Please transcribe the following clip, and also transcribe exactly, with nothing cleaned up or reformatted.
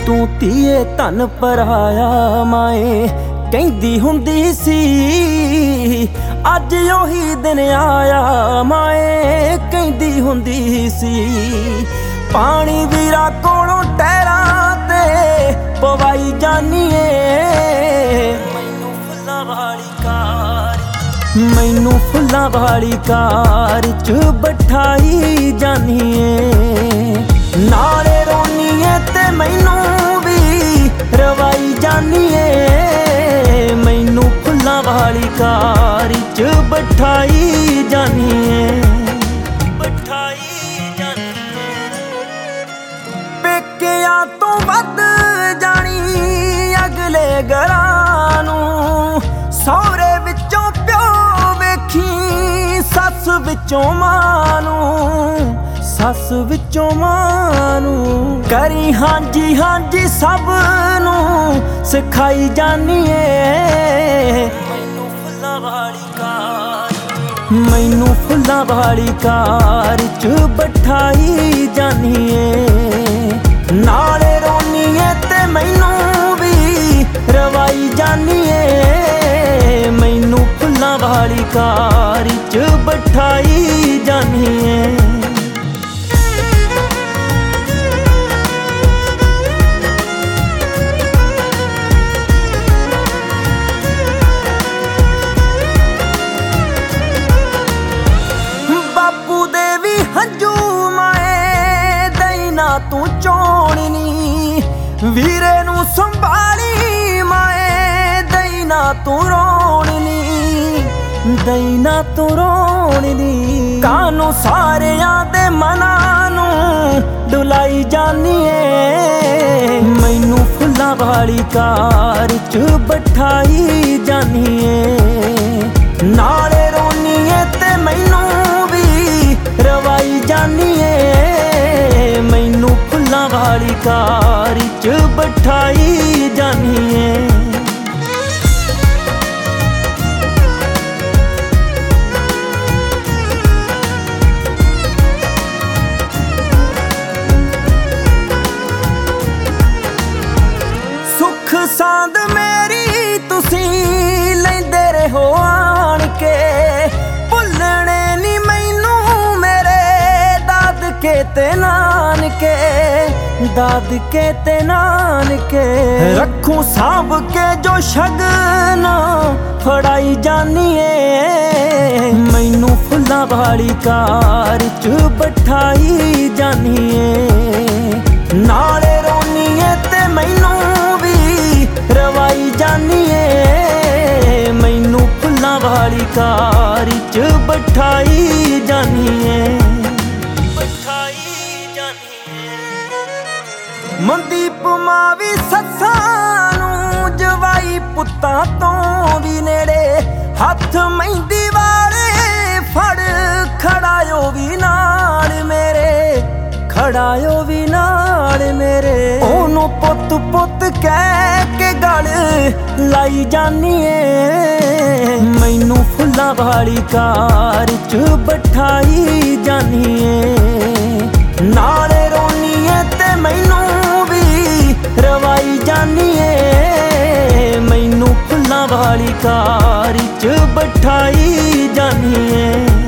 ਤੂੰ ਧੀਏ ਧਨ ਪਰਾਇਆ ਮਾਏ ਕਹਿੰਦੀ ਹੁੰਦੀ ਸੀ। ਅੱਜ ਉਹੀ ਦਿਨ ਆਇਆ ਮਾਏ ਕਹਿੰਦੀ ਹੁੰਦੀ ਸੀ। ਪਾਣੀ ਵੀਰਾ ਕੋਲੋਂ ਟਹਿਰਾਂ ਤੇ ਪਵਾਈ ਜਾਨੀਏ। ਮੈਨੂੰ ਫੁੱਲਾਂ ਵਾਲੀ ਕਾਰ ਮੈਨੂੰ ਫੁੱਲਾਂ ਵਾਲੀ ਕਾਰ ਚ ਬਿਠਾਈ ਜਾਨੀਏ। ਨਾਲੇ ਰੋਨੀਏ ਤੇ ਮੈਨੂੰ ਵੀ ਰਵਾਈ ਜਾਨੀਏ। ਮੈਨੂੰ ਫੁੱਲਾਂ ਵਾਲੀ ਕਾਰ ਚ ਬਿਠਾਈ ਜਾਨੀਏ ਬਿਠਾਈ ਜਾਨੀਏ। ਪੇਕਿਆਂ ਤੋਂ ਵੱਧ ਜਾਣੀ ਅਗਲੇ ਘਰਾਂ ਨੂੰ। ਸਹੁਰੇ ਵਿੱਚੋਂ ਪਿਓ ਵੇਖੀ ਸੱਸ ਵਿੱਚੋਂ ਮਾਂ ਨੂੰ। ਸੱਸ ਵਿੱਚੋਂ ਮਾਂ ਨੂੰ ਕਰੀ ਹਾਂਜੀ ਹਾਂਜੀ ਸਭ ਨੂੰ ਸਿਖਾਈ ਜਾਨੀਏ। ਮੈਨੂੰ ਫੁੱਲਾਂ ਵਾਲੀ ਕਾਰ ਮੈਨੂੰ ਫੁੱਲਾਂ ਵਾਲੀ ਕਾਰ ਚ ਬਿਠਾਈ ਜਾਨੀਏ। ਨਾਲੇ ਰੋਨੀਏ ਤੇ ਮੈਨੂੰ ਵੀ ਰਵਾਈ ਜਾਨੀਏ। ਮੈਨੂੰ ਫੁੱਲਾਂ ਵਾਲੀ ਕਾਰ ਚ ਬਿਠਾਈ ਜਾਨੀਏ। ਤੂੰ ਚੋਣਨੀ ਵੀਰੇ ਨੂੰ ਸੰਭਾਲੀ ਮਾਏ। ਦਈ ਨਾ ਤੂੰ ਰੋਣਨੀ ਦਈ ਨਾ ਤੂੰ ਰੋਣਨੀ। ਕਾਨੂੰ ਸਾਰਿਆਂ ਦੇ ਮਨਾਂ ਨੂੰ ਡੁਲਾਈ ਜਾਨੀਏ। ਮੈਨੂੰ ਫੁੱਲਾਂ ਵਾਲੀ ਕਾਰ ਚ ਬਿਠਾਈ ਜਾਨੀਏ। ਨਾਲੇ ਰੋਨੀਏ ਤੇ ਮੈਨੂੰ ਵੀ ਰਵਾਈ ਜਾਨੀਏ। ਮੈਨੂੰ ਫੁੱਲਾਂ ਵਾਲੀ ਕਾਰ ਚ ਬਿਠਾਈ ਜਾਨੀਏ। ਸੁੱਖ ਸਾਂਦ ਮੇਰੀ ਤੁਸੀਂ ਲੈਂਦੇ ਰਹੋ ਆਣ ਕੇ। ਭੁੱਲਣੇ ਨੀ ਮੈਨੂੰ ਮੇਰੇ ਦਾਦਕੇ ਤੇ ਨਾਨਕੇ। ਦਾਦਕੇ ਤੇ ਨਾਨਕੇ ਰੱਖੂ ਸਾਂਭ ਕੇ ਜੋ ਸ਼ਗਨ ਫੜਾਈ ਜਾਨੀਏ। ਮੈਨੂੰ ਫੁੱਲਾਂ ਵਾਲੀ ਕਾਰ ਚ ਬਿਠਾਈ ਜਾਨੀਏ। ਨਾਲੇ ਰੋਨੀਏ ਤੇ ਮੈਨੂੰ ਵੀ ਰਵਾਈ ਜਾਨੀਏ। ਮੈਨੂੰ ਫੁੱਲਾਂ ਵਾਲੀ ਕਾਰ ਚ ਬਿਠਾਈ ਜਾਨੀਏ ਬਿਠਾਈ ਜਾਨੀਏ। ਮਨਦੀਪ ਮਾਂ ਵੀ ਸੱਸਾਂ ਨੂੰ ਜਵਾਈ ਪੁੱਤਾਂ ਤੋਂ ਵੀ ਨੇੜੇ। ਹੱਥ ਮਹਿੰਦੀ ਵਾਲੇ ਫੜ ਖੜਾਇਓ ਵੀ ਨਾਲ ਮੇਰੇ। ਖੜਾਇਓ ਵੀ ਨਾਲ ਮੇਰੇ। ਉਹਨੂੰ ਪੁੱਤ ਪੁੱਤ ਕਹਿ ਕੇ ਗਲ ਲਾਈ ਜਾਨੀਏ। ਮੈਨੂੰ ਫੁੱਲਾਂ ਵਾਲੀ ਕਾਰ ਚ ਬਿਠਾਈ ਜਾਨੀਏ। ਨਾਲੇ ਰੋਨੀਏ ਤੇ ਮੈਨੂੰ ਵੀ ਰਵਾਈ ਜਾਨੀਏ। ਮੈਨੂੰ ਫੁੱਲਾਂ ਵਾਲੀ ਕਾਰ ਚ ਬਿਠਾਈ ਜਾਨੀਏ।